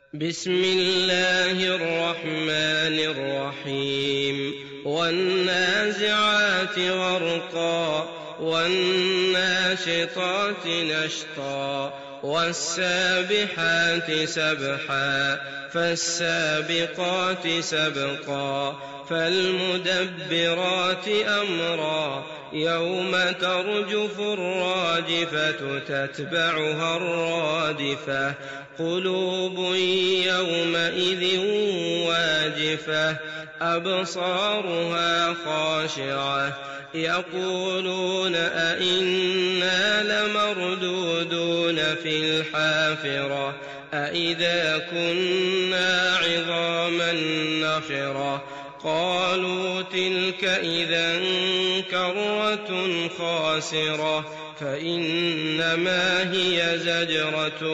بسم الله الرحمن الرحيم والنازعات غرقا والناشطات نشطا والسابحات سبحا فالسابقات سبقا فالمدبرات أمرا يوم ترجف الراجفة تتبعها الرادفة قلوب يومئذ واجفة أبصارها خاشعة يقولون أئنا لمردودون في الحافرة أئذا كنا عظاما نخرة قالوا تلك إذا كرة خاسرة فإنما هي زجرة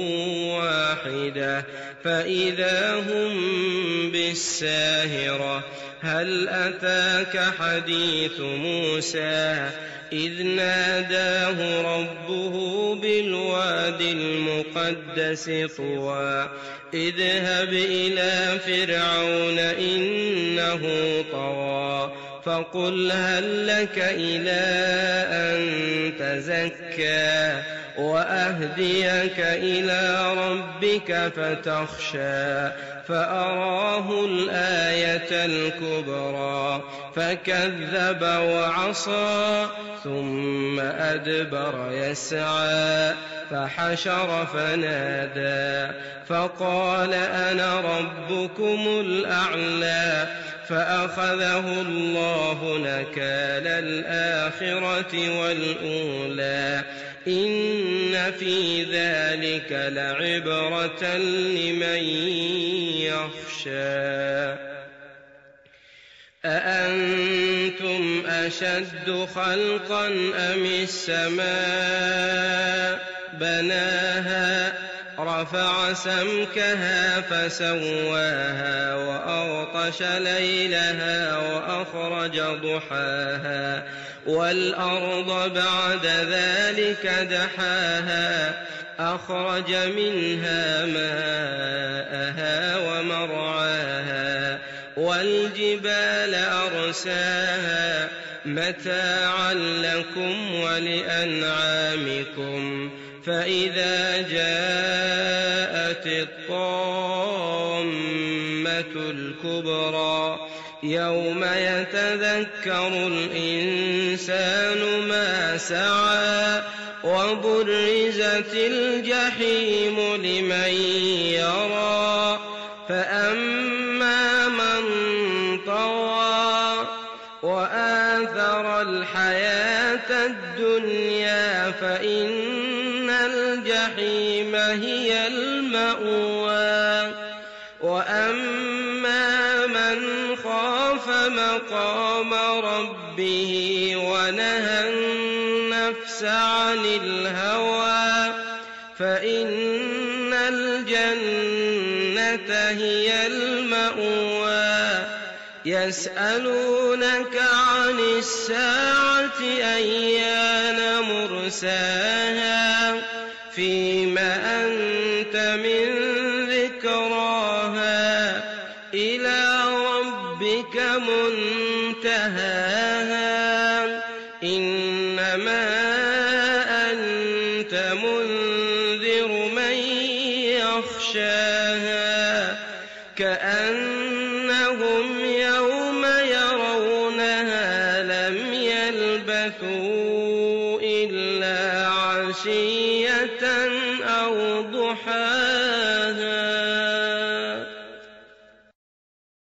واحدة فإذا هم بالساهرة هل أتاك حديث موسى إذ ناداه ربه بالواد المقدس طوى اذهب إلى فرعون إنه طغى فقل هل لك إلى أن تزكى وأهديك إلى ربك فتخشى فأراه الآية الكبرى فكذب وعصى ثم أدبر يسعى فحشر فنادى فقال أنا ربكم الأعلى فأخذه الله نكال الآخرة والأولى إن في ذلك لعبرة لمن يخشى أأنتم أشد خلقا أم السماء بناها رفع سمكها فسواها وأغطش ليلها وأخرج ضحاها والأرض بعد ذلك دحاها أخرج منها ماءها ومرعاها والجبال أرساها متاعا لكم ولأنعامكم فإذا جاءت الطامة الكبرى يوم يتذكر الإنسان ما سعى وبرزت الجحيم لمن يرى فأما من طغى وآثر الحياة الدنيا فإن الجحيم هي المأوى وأما من خاف مقام ربه ونهى النفس عن الهوى فإن الجنة هي المأوى يسألونك عن الساعة أيان مرساها فيم أنت من ذكراها إلى ربك منتهاها إنما أنت منذر من يخشاها كأنهم يوم يرونها لم يلبثوا إلا عشية أو ضحاها